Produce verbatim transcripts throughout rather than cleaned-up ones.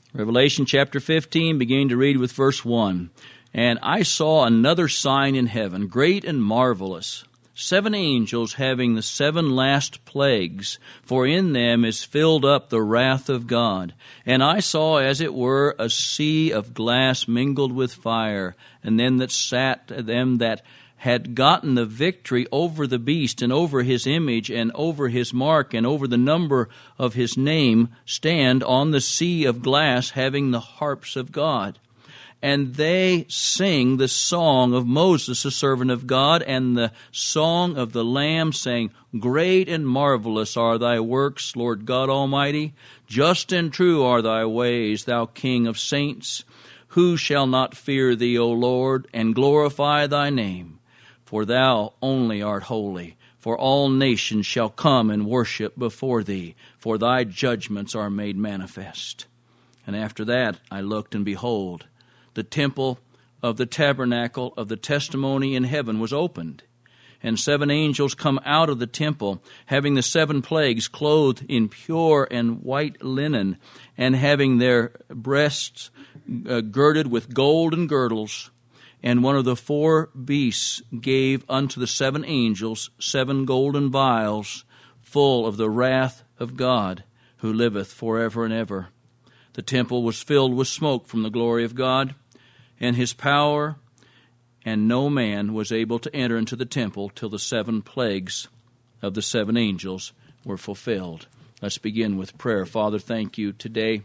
Revelation chapter fifteen, beginning to read with verse one. And I saw another sign in heaven, great and marvelous, seven angels having the seven last plagues, for in them is filled up the wrath of God. And I saw, as it were, a sea of glass mingled with fire, and them that sat, them that had gotten the victory over the beast and over his image and over his mark and over the number of his name, stand on the sea of glass, having the harps of God. And they sing the song of Moses, the servant of God, and the song of the Lamb, saying, Great and marvelous are thy works, Lord God Almighty. Just and true are thy ways, thou King of saints. Who shall not fear thee, O Lord, and glorify thy name? For thou only art holy, for all nations shall come and worship before thee, for thy judgments are made manifest. And after that I looked, and behold, the temple of the tabernacle of the testimony in heaven was opened. And seven angels come out of the temple, having the seven plagues, clothed in pure and white linen, and having their breasts uh, girded with golden girdles. And one of the four beasts gave unto the seven angels seven golden vials, full of the wrath of God, who liveth forever and ever. The temple was filled with smoke from the glory of God and his power, and no man was able to enter into the temple till the seven plagues of the seven angels were fulfilled. Let's begin with prayer. Father, thank you today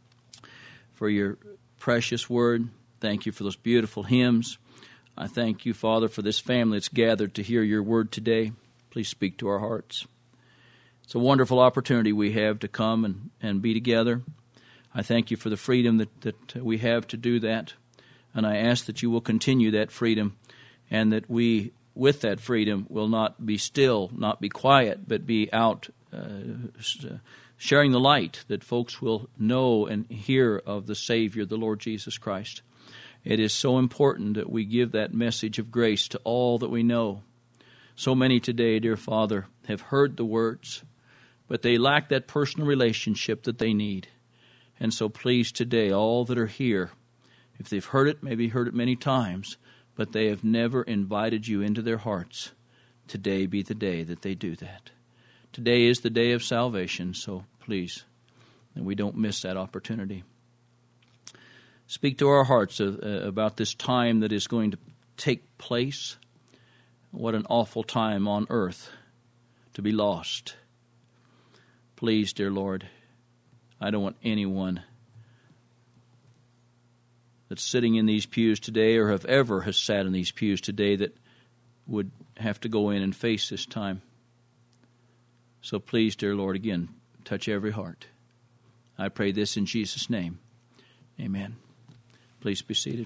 for your precious word. Thank you for those beautiful hymns. I thank you, Father, for this family that's gathered to hear your word today. Please speak to our hearts. It's a wonderful opportunity we have to come and, and be together. I thank you for the freedom that, that we have to do that. And I ask that you will continue that freedom, and that we, with that freedom, will not be still, not be quiet, but be out uh, sharing the light, that folks will know and hear of the Savior, the Lord Jesus Christ. It is so important that we give that message of grace to all that we know. So many today, dear Father, have heard the words, but they lack that personal relationship that they need. And so please today, all that are here, if they've heard it, maybe heard it many times, but they have never invited you into their hearts, today be the day that they do that. Today is the day of salvation, so please, that we don't miss that opportunity. Speak to our hearts uh, about this time that is going to take place. What an awful time on earth to be lost. Please, dear Lord, I don't want anyone that's sitting in these pews today, or have ever has sat in these pews today, that would have to go in and face this time. So please, dear Lord, again, touch every heart. I pray this in Jesus' name. Amen. Please be seated.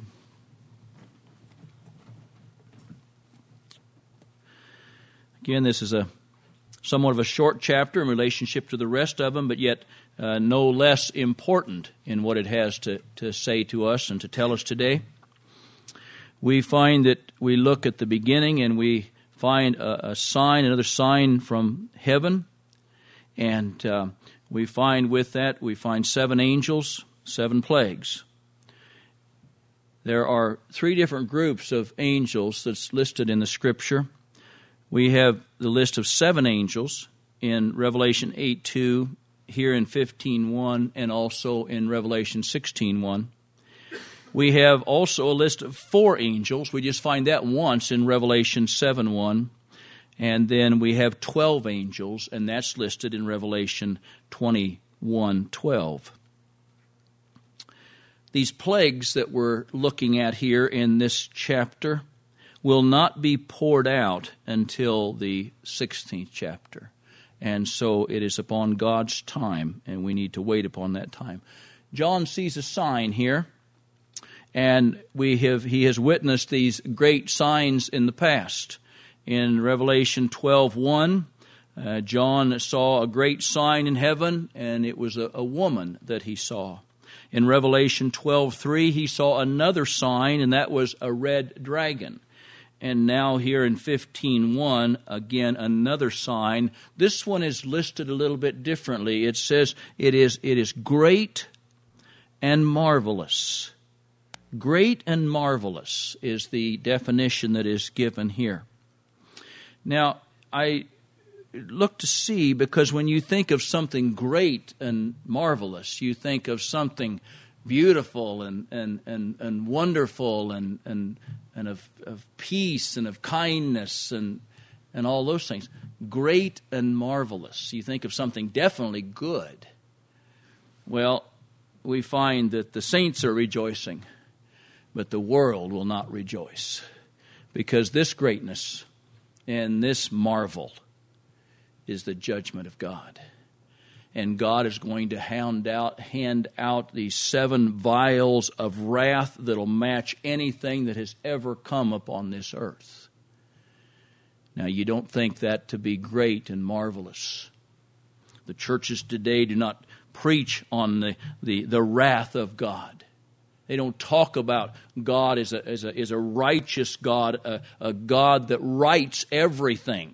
Again, this is a somewhat of a short chapter in relationship to the rest of them, but yet uh, no less important in what it has to, to say to us and to tell us today. We find that we look at the beginning and we find a, a sign, another sign from heaven, and uh, we find with that, we find seven angels, seven plagues. There are three different groups of angels that's listed in the Scripture. We have the list of seven angels in Revelation eight two, here in fifteen one, and also in Revelation sixteen one. We have also a list of four angels. We just find that once in Revelation seven one. And then we have twelve angels, and that's listed in Revelation twenty-one twelve. These plagues that we're looking at here in this chapter will not be poured out until the sixteenth chapter. And so it is upon God's time, and we need to wait upon that time. John sees a sign here, and we have he has witnessed these great signs in the past. In Revelation twelve one, uh, John saw a great sign in heaven, and it was a, a woman that he saw. In Revelation twelve three, he saw another sign, and that was a red dragon. And now here in fifteen one, again, another sign. This one is listed a little bit differently. It says it is it is great and marvelous. Great and marvelous is the definition that is given here. Now, I look to see, because when you think of something great and marvelous, you think of something beautiful and and, and, and wonderful and and, and of, of peace and of kindness and and all those things. Great and marvelous. You think of something definitely good. Well, we find that the saints are rejoicing, but the world will not rejoice, because this greatness and this marvel is the judgment of God. And God is going to hand out, hand out these seven vials of wrath that'll match anything that has ever come upon this earth. Now, you don't think that to be great and marvelous. The churches today do not preach on the, the, the wrath of God. They don't talk about God as a, as a, as a righteous God, a, a God that rights everything.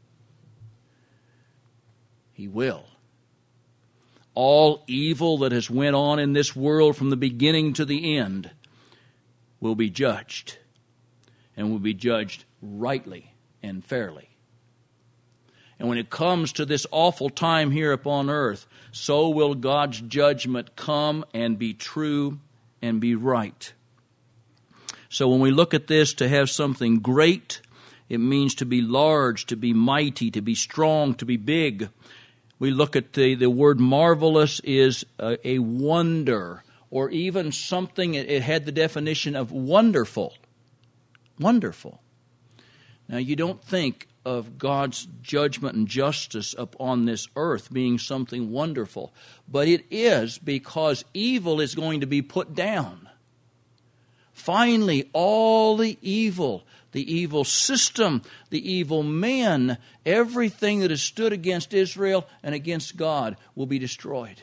He will. All evil that has went on in this world from the beginning to the end will be judged, and will be judged rightly and fairly. And when it comes to this awful time here upon earth, so will God's judgment come and be true and be right. So when we look at this, to have something great, it means to be large, to be mighty, to be strong, to be big. We look at the, the word marvelous is a, a wonder, or even something, it, it had the definition of wonderful. Wonderful. Now, you don't think of God's judgment and justice upon this earth being something wonderful, but it is, because evil is going to be put down. Finally, all the evil, the evil system, the evil men, everything that has stood against Israel and against God will be destroyed.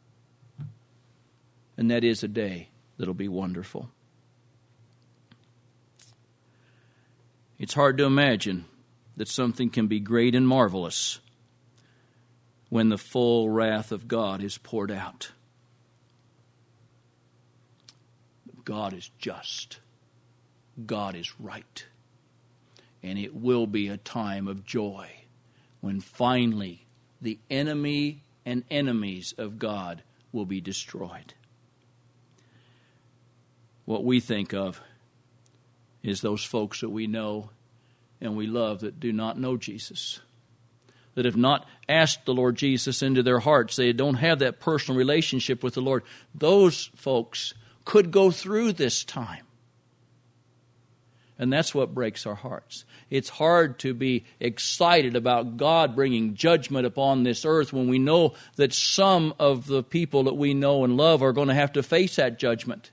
And that is a day that'll be wonderful. It's hard to imagine that something can be great and marvelous when the full wrath of God is poured out. God is just. God is right. And it will be a time of joy when finally the enemy and enemies of God will be destroyed. What we think of is those folks that we know and we love that do not know Jesus, that have not asked the Lord Jesus into their hearts. They don't have that personal relationship with the Lord. Those folks could go through this time. And that's what breaks our hearts. It's hard to be excited about God bringing judgment upon this earth when we know that some of the people that we know and love are going to have to face that judgment.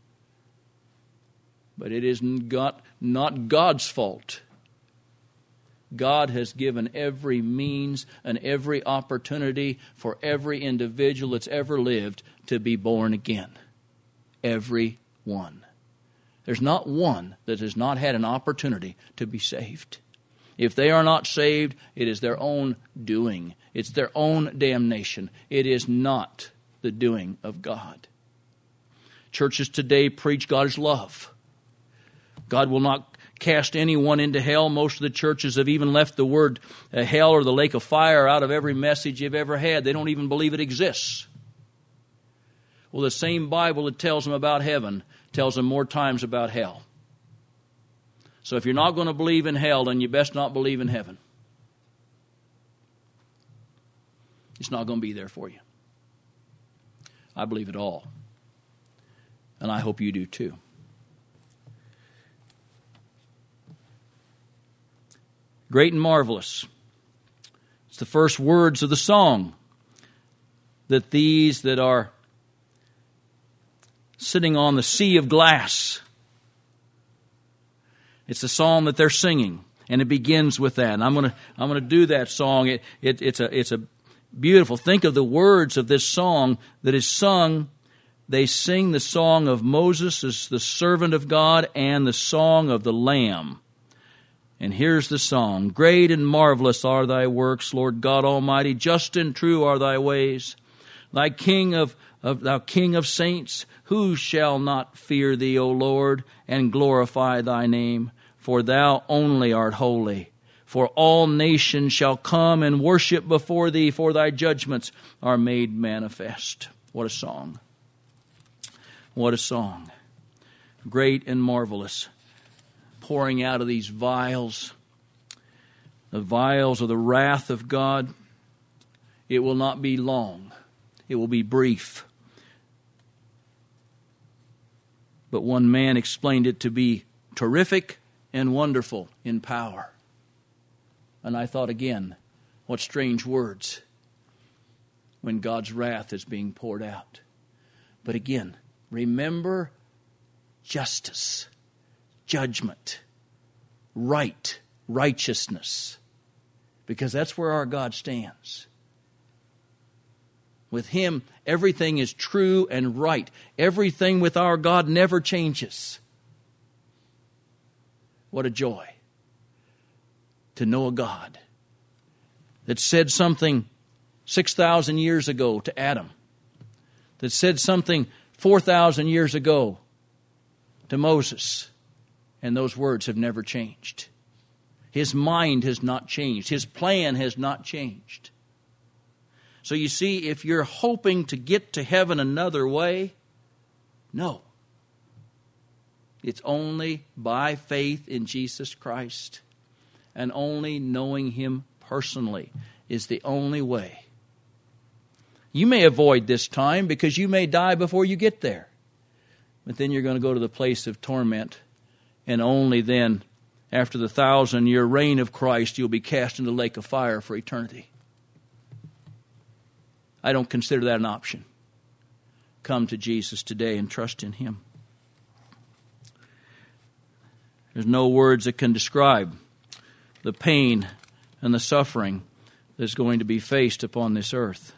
But it is not, not God's fault. God has given every means and every opportunity for every individual that's ever lived to be born again. Every one. There's not one that has not had an opportunity to be saved. If they are not saved, it is their own doing. It's their own damnation. It is not the doing of God. Churches today preach God is love. God will not cast anyone into hell. Most of the churches have even left the word uh, hell or the lake of fire out of every message you've ever had. They don't even believe it exists. Well, the same Bible that tells them about heaven tells them more times about hell. So if you're not going to believe in hell, then you best not believe in heaven. It's not going to be there for you. I believe it all. And I hope you do too. Great and marvelous. It's the first words of the song. That these that are sitting on the sea of glass. It's the song that they're singing, and it begins with that. And I'm going to I'm going to do that song. It, it it's a it's a beautiful. Think of the words of this song that is sung. They sing the song of Moses as the servant of God and the song of the Lamb. And here's the song. Great and marvelous are thy works, Lord God Almighty. Just and true are thy ways. Thy King of of thou King of saints, who shall not fear thee, O Lord, and glorify thy name? For thou only art holy. For all nations shall come and worship before thee, for thy judgments are made manifest. What a song. What a song. Great and marvelous. Pouring out of these vials, the vials of the wrath of God. It will not be long. It will be brief. But one man explained it to be terrific and wonderful in power. And I thought again, what strange words when God's wrath is being poured out. But again, remember justice, judgment, right, righteousness, because that's where our God stands. With Him, everything is true and right. Everything with our God never changes. What a joy to know a God that said something six thousand years ago to Adam, that said something four thousand years ago to Moses, and those words have never changed. His mind has not changed. His plan has not changed. So you see, if you're hoping to get to heaven another way, no. It's only by faith in Jesus Christ, and only knowing Him personally is the only way. You may avoid this time because you may die before you get there. But then you're going to go to the place of torment, and only then, after the thousand-year reign of Christ, you'll be cast into the lake of fire for eternity. I don't consider that an option. Come to Jesus today and trust in Him. There's no words that can describe the pain and the suffering that's going to be faced upon this earth.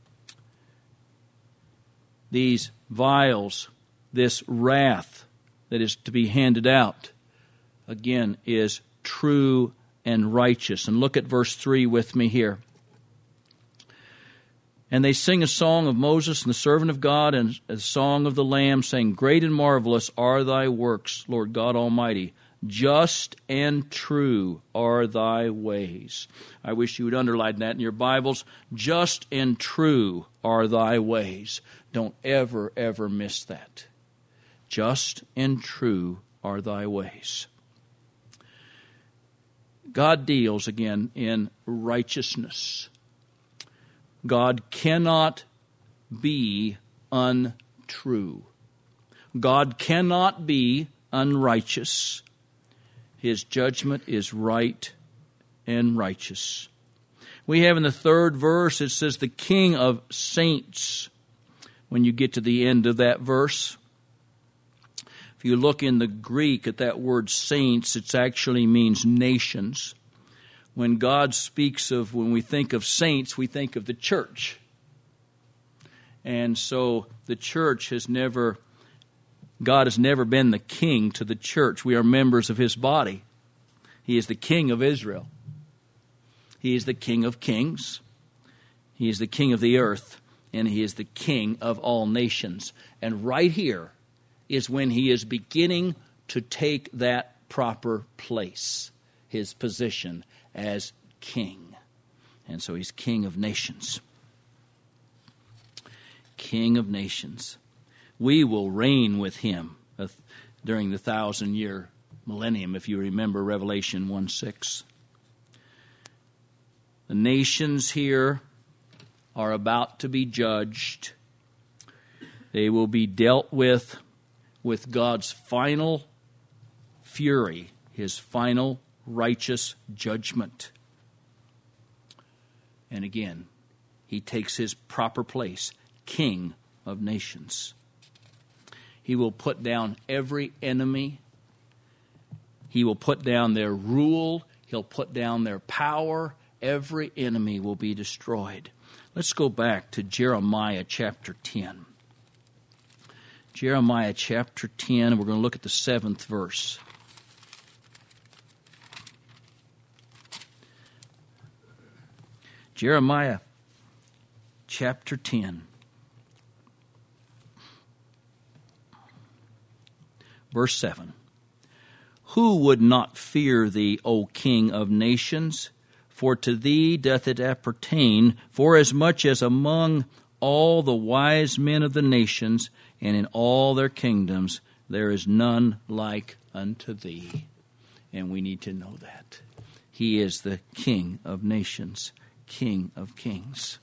These vials, this wrath that is to be handed out, again, is true and righteous. And look at verse three with me here. And they sing a song of Moses and the servant of God, and a song of the Lamb, saying, Great and marvelous are thy works, Lord God Almighty. Just and true are thy ways. I wish you would underline that in your Bibles. Just and true are thy ways. Don't ever, ever miss that. Just and true are thy ways. God deals again in righteousness. God cannot be untrue. God cannot be unrighteous. His judgment is right and righteous. We have in the third verse, it says, the King of saints. When you get to the end of that verse, if you look in the Greek at that word saints, it actually means nations. When God speaks of, when we think of saints, we think of the church. And so the church has never, God has never been the king to the church. We are members of His body. He is the King of Israel. He is the King of kings. He is the King of the earth. And He is the King of all nations. And right here is when He is beginning to take that proper place, His position as King. And so He's King of nations. King of nations. We will reign with Him during the thousand-year millennium, if you remember Revelation one six. The nations here are about to be judged. They will be dealt with with God's final fury, His final righteous judgment. And again, He takes His proper place, King of nations. He will put down every enemy. He will put down their rule. He'll put down their power. Every enemy will be destroyed. Let's go back to Jeremiah chapter ten. Jeremiah chapter ten, we're going to look at the seventh verse. Jeremiah chapter ten. Verse seven. Who would not fear thee, O King of nations? For to thee doth it appertain, forasmuch as among all the wise men of the nations, and in all their kingdoms, there is none like unto thee. And we need to know that. He is the King of nations, King of kings.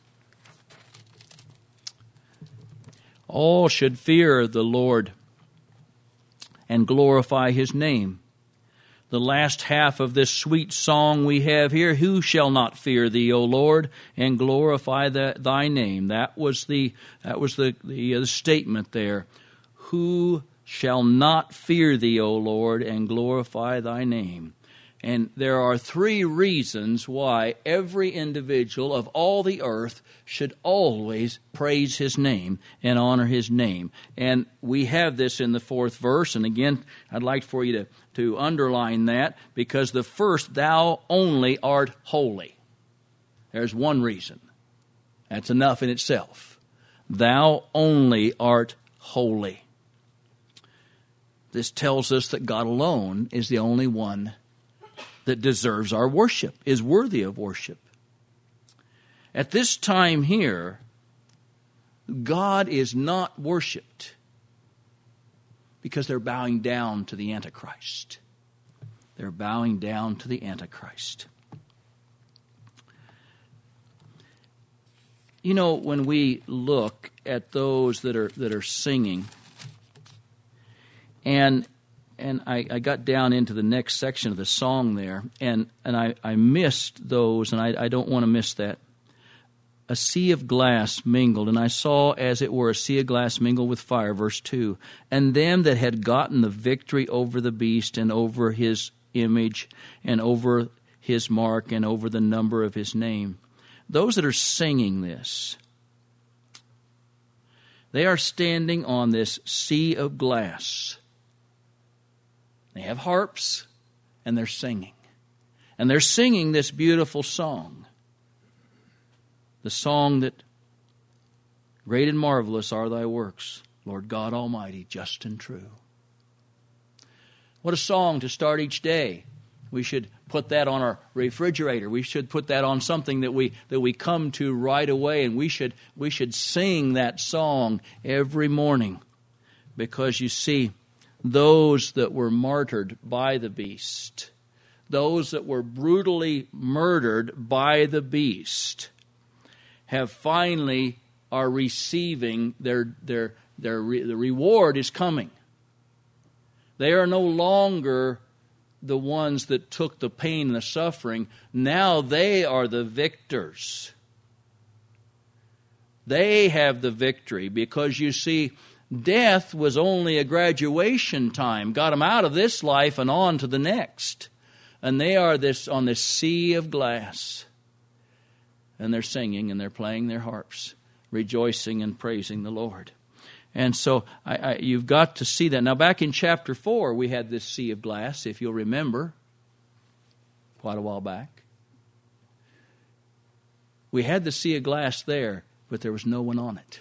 All should fear the Lord and glorify his name. The last half of this sweet song we have here, who shall not fear thee, O Lord, and glorify the, thy name? That was the that was the, the, uh, the statement there. Who shall not fear thee, O Lord, and glorify thy name? And there are three reasons why every individual of all the earth should always praise his name and honor his name. And we have this in the fourth verse. And again, I'd like for you to, to underline that, because the first, thou only art holy. There's one reason. That's enough in itself. Thou only art holy. This tells us that God alone is the only one that deserves our worship, is worthy of worship. At this time here, God is not worshipped because they're bowing down to the Antichrist. They're bowing down to the Antichrist. You know, when we look at those that are that are singing, and And I, I got down into the next section of the song there, and, and I, I missed those, and I, I don't want to miss that. A sea of glass mingled, and I saw as it were a sea of glass mingled with fire, verse two. And them that had gotten the victory over the beast and over his image and over his mark and over the number of his name. Those that are singing this, they are standing on this sea of glass. They have harps, and they're singing. And they're singing this beautiful song. The song that, great and marvelous are thy works, Lord God Almighty, just and true. What a song to start each day. We should put that on our refrigerator. We should put that on something that we that we come to right away, and we should we should sing that song every morning. Because you see, those that were martyred by the beast, those that were brutally murdered by the beast, have finally are receiving their their their re, the reward is coming. They are no longer the ones that took the pain and the suffering. Now they are the victors. They have the victory, because you see, death was only a graduation time, got them out of this life and on to the next. And they are this on this sea of glass. And they're singing and they're playing their harps, rejoicing and praising the Lord. And so I, I, you've got to see that. Now back in chapter four, we had this sea of glass, if you'll remember, quite a while back. We had the sea of glass there, but there was no one on it.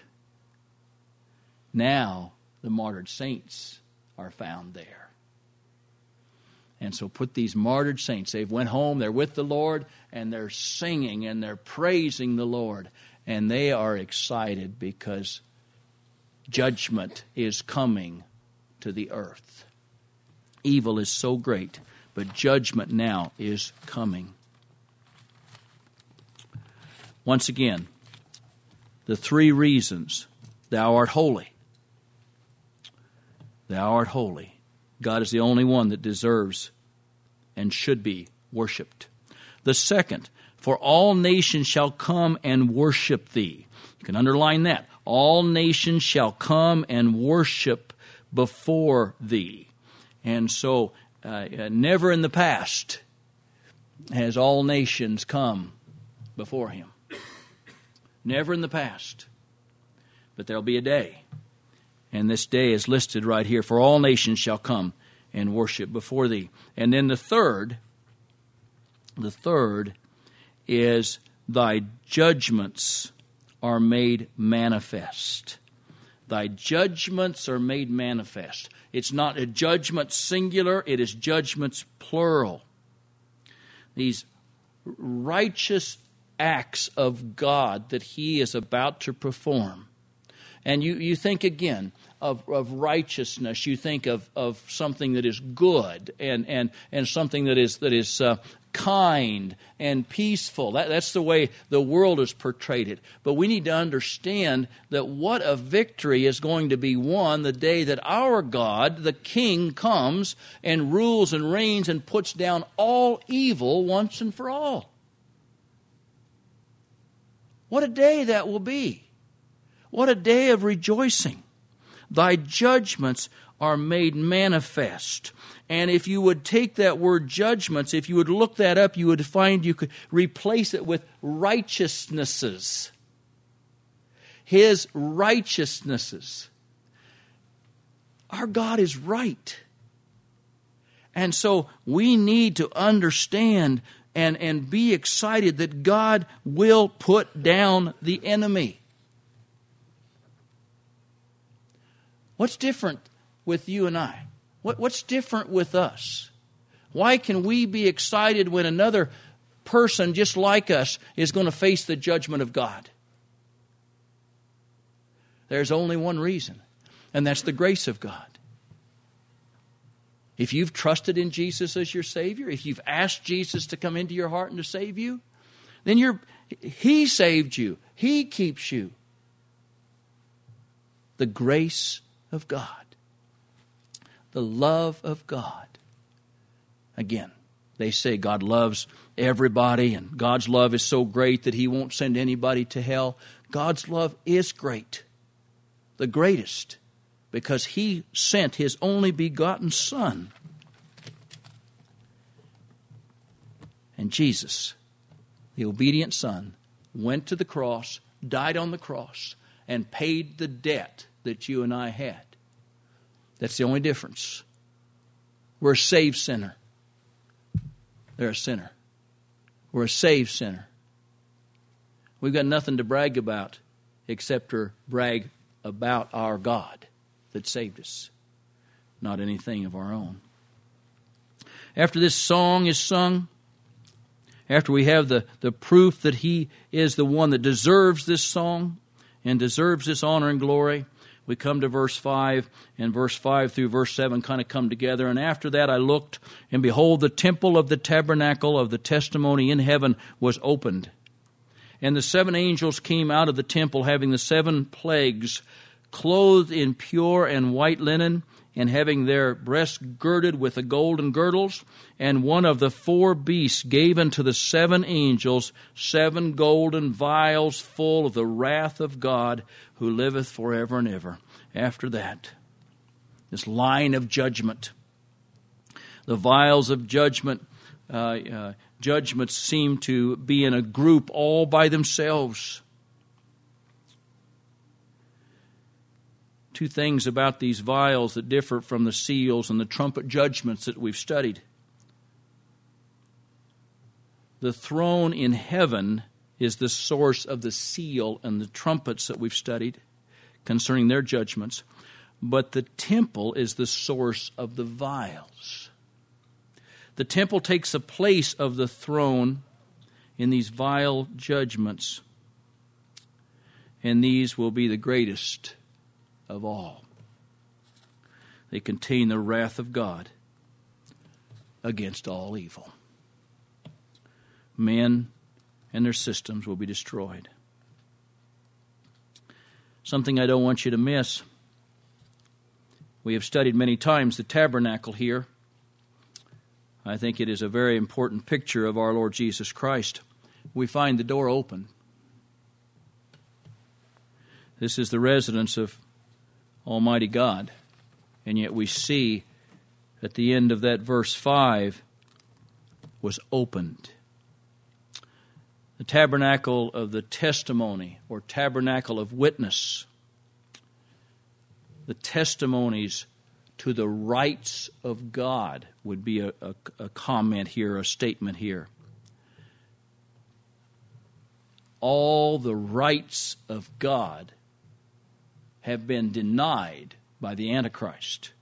Now the martyred saints are found there. And so put these martyred saints, they've went home, they're with the Lord, and they're singing and they're praising the Lord. And they are excited because judgment is coming to the earth. Evil is so great, but judgment now is coming. Once again, the three reasons. Thou art holy. Thou art holy. God is the only one that deserves and should be worshipped. The second, for all nations shall come and worship thee. You can underline that. All nations shall come and worship before thee. And so, uh, never in the past has all nations come before him. Never in the past. But there'll be a day. And this day is listed right here. For all nations shall come and worship before thee. And then the third, the third is thy judgments are made manifest. Thy judgments are made manifest. It's not a judgment singular, it is judgments plural. These righteous acts of God that He is about to perform. And you, you think again of, of righteousness, you think of, of something that is good and, and, and something that is that is uh, kind and peaceful. That, that's the way the world has portrayed it. But we need to understand that what a victory is going to be won the day that our God, the King, comes and rules and reigns and puts down all evil once and for all. What a day that will be. What a day of rejoicing. Thy judgments are made manifest. And if you would take that word judgments, if you would look that up, you would find you could replace it with righteousnesses. His righteousnesses. Our God is right. And so we need to understand and, and be excited that God will put down the enemy. What's different with you and I? What, what's different with us? Why can we be excited when another person just like us is going to face the judgment of God? There's only one reason, and that's the grace of God. If you've trusted in Jesus as your Savior, if you've asked Jesus to come into your heart and to save you, then you're, He saved you. He keeps you. The grace of God. The love of God. Again, they say God loves everybody and God's love is so great that He won't send anybody to hell. God's love is great. The greatest. Because He sent His only begotten Son. And Jesus, the obedient Son, went to the cross, died on the cross, and paid the debt that you and I had. That's the only difference. We're a saved sinner. They're a sinner. We're a saved sinner. We've got nothing to brag about except to brag about our God that saved us, not anything of our own. After this song is sung, after we have the, the proof that He is the one that deserves this song and deserves this honor and glory, we come to verse five, and verse five through verse seven kind of come together. And after that I looked, and behold, the temple of the tabernacle of the testimony in heaven was opened. And the seven angels came out of the temple, having the seven plagues, clothed in pure and white linen, and having their breasts girded with the golden girdles. And one of the four beasts gave unto the seven angels seven golden vials full of the wrath of God, who liveth forever and ever. After that, this line of judgment. The vials of judgment, uh, uh, judgments seem to be in a group all by themselves. Two things about these vials that differ from the seals and the trumpet judgments that we've studied. The throne in heaven is the source of the seal and the trumpets that we've studied concerning their judgments. But the temple is the source of the vials. The temple takes the place of the throne in these vial judgments. And these will be the greatest of all. They contain the wrath of God against all evil. Men and their systems will be destroyed. Something I don't want you to miss. We have studied many times the tabernacle here. I think it is a very important picture of our Lord Jesus Christ. We find the door open. This is the residence of Almighty God. And yet we see at the end of that verse five was opened. The tabernacle of the testimony, or tabernacle of witness. The testimonies to the rights of God would be a, a, a comment here, a statement here. All the rights of God have been denied by the Antichrist.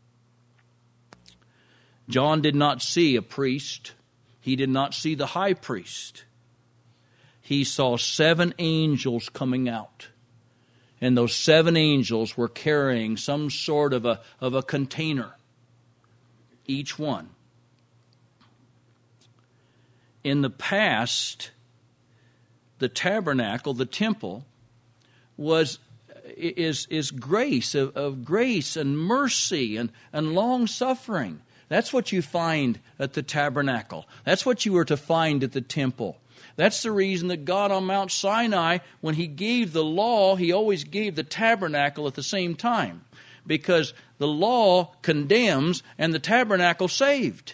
John did not see a priest. He did not see the high priest. He saw seven angels coming out. And those seven angels were carrying some sort of a, of a container, each one. In the past, the tabernacle, the temple, was is, is grace, of, of grace and mercy and, and long-suffering. That's what you find at the tabernacle. That's what you were to find at the temple. That's the reason that God on Mount Sinai, when He gave the law, He always gave the tabernacle at the same time. Because the law condemns and the tabernacle saved.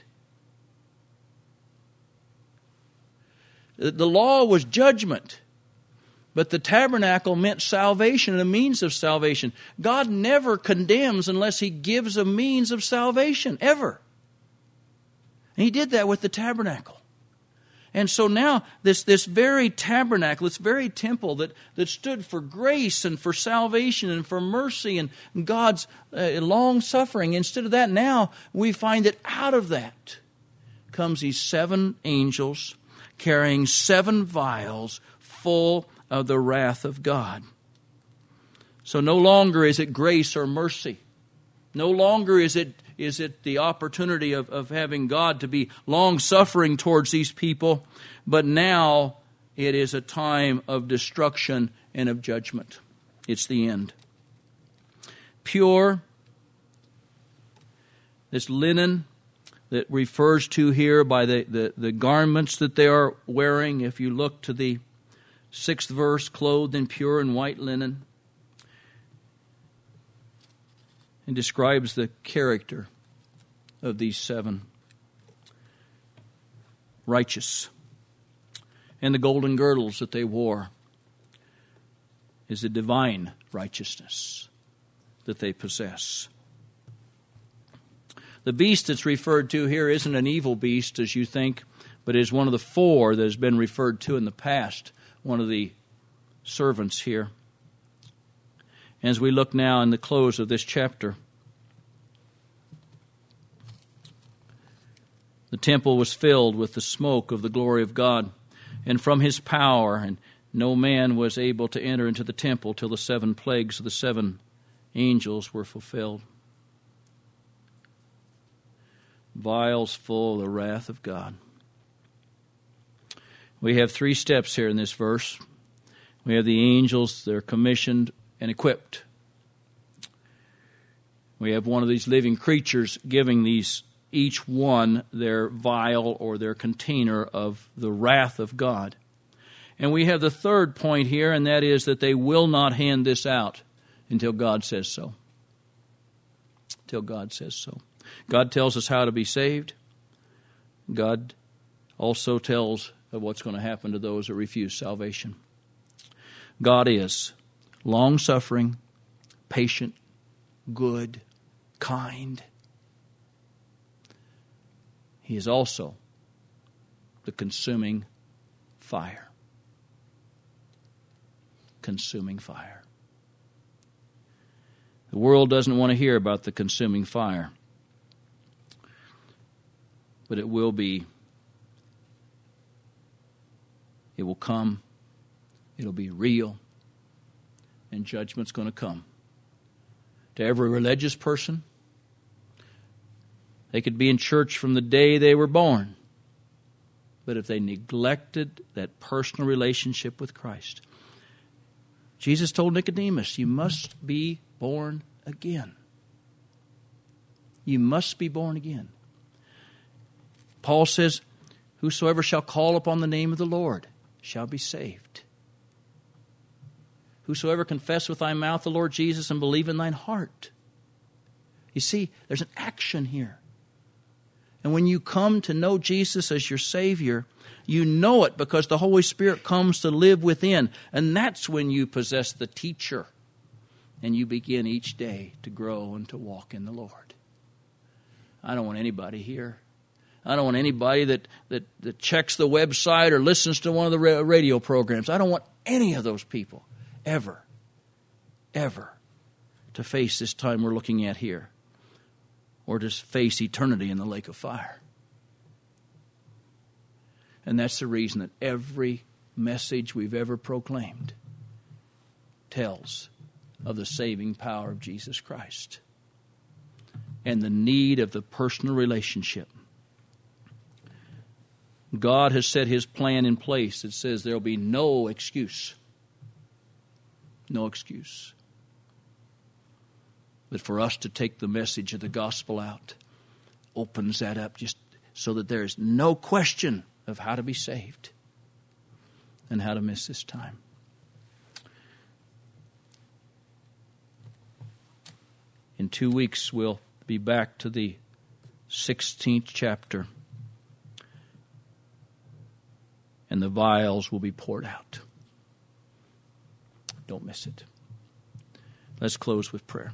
The law was judgment, but the tabernacle meant salvation and a means of salvation. God never condemns unless He gives a means of salvation, ever. And He did that with the tabernacle. And so now this, this very tabernacle, this very temple that, that stood for grace and for salvation and for mercy and God's uh, long-suffering, instead of that, now we find that out of that comes these seven angels carrying seven vials full of the wrath of God. So no longer is it grace or mercy. No longer is it is it the opportunity of, of having God to be long-suffering towards these people, but now it is a time of destruction and of judgment. It's the end. Pure, this linen that refers to here by the, the, the garments that they are wearing. If you look to the sixth verse, clothed in pure and white linen, and describes the character of these seven. Righteous. And the golden girdles that they wore is a divine righteousness that they possess. The beast that's referred to here isn't an evil beast as you think, but is one of the four that has been referred to in the past, one of the servants here. As we look now in the close of this chapter, the temple was filled with the smoke of the glory of God, and from His power, and no man was able to enter into the temple till the seven plagues of the seven angels were fulfilled. Vials full of the wrath of God. We have three steps here in this verse. We have the angels, they're commissioned and equipped. We have one of these living creatures giving these each one their vial or their container of the wrath of God. And we have the third point here, and that is that they will not hand this out until God says so. Until God says so. God tells us how to be saved. God also tells of what's going to happen to those that refuse salvation. God is long-suffering, patient, good, kind. He is also the consuming fire. Consuming fire. The world doesn't want to hear about the consuming fire. But it will be, it will come, it'll be real, and judgment's going to come. To every religious person, they could be in church from the day they were born, but if they neglected that personal relationship with Christ, Jesus told Nicodemus, you must be born again. You must be born again. Paul says, whosoever shall call upon the name of the Lord shall be saved. Whosoever confess with thy mouth the Lord Jesus and believe in thine heart. You see, there's an action here. And when you come to know Jesus as your Savior, you know it because the Holy Spirit comes to live within. And that's when you possess the teacher. And you begin each day to grow and to walk in the Lord. I don't want anybody here. I don't want anybody that, that, that checks the website or listens to one of the radio programs. I don't want any of those people ever, ever to face this time we're looking at here, or to face eternity in the lake of fire. And that's the reason that every message we've ever proclaimed tells of the saving power of Jesus Christ and the need of the personal relationship. God has set His plan in place that says there will be no excuse. No excuse. But for us to take the message of the gospel out opens that up just so that there is no question of how to be saved and how to miss this time. In two weeks, we'll be back to the sixteenth chapter, and the vials will be poured out. Don't miss it. Let's close with prayer.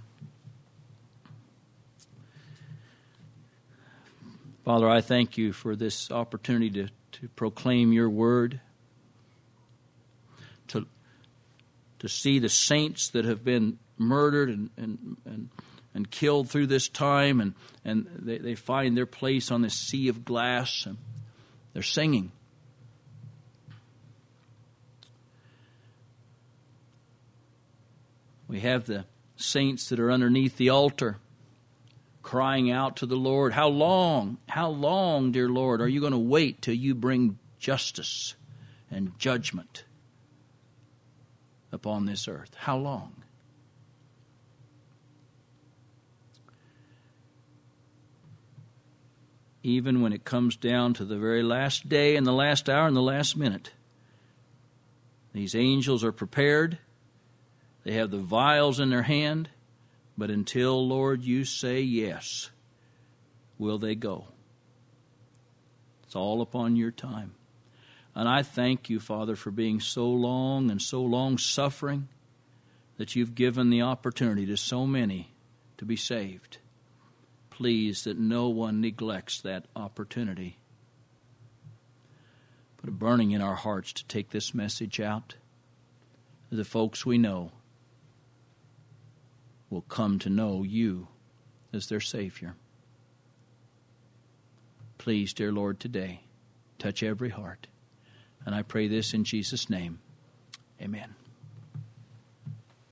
Father, I thank you for this opportunity to, to proclaim your word, to, to see the saints that have been murdered and, and, and, and killed through this time, and, and they, they find their place on this sea of glass, and they're singing. We have the saints that are underneath the altar crying out to the Lord, how long, how long, dear Lord, are you going to wait till you bring justice and judgment upon this earth? How long? Even when it comes down to the very last day and the last hour and the last minute, these angels are prepared. They have the vials in their hand. But until, Lord, you say yes, will they go? It's all upon your time. And I thank you, Father, for being so long and so long suffering that you've given the opportunity to so many to be saved. Please that no one neglects that opportunity. Put a burning in our hearts to take this message out to the folks we know will come to know you as their Savior. Please, dear Lord, today, touch every heart. And I pray this in Jesus' name. Amen.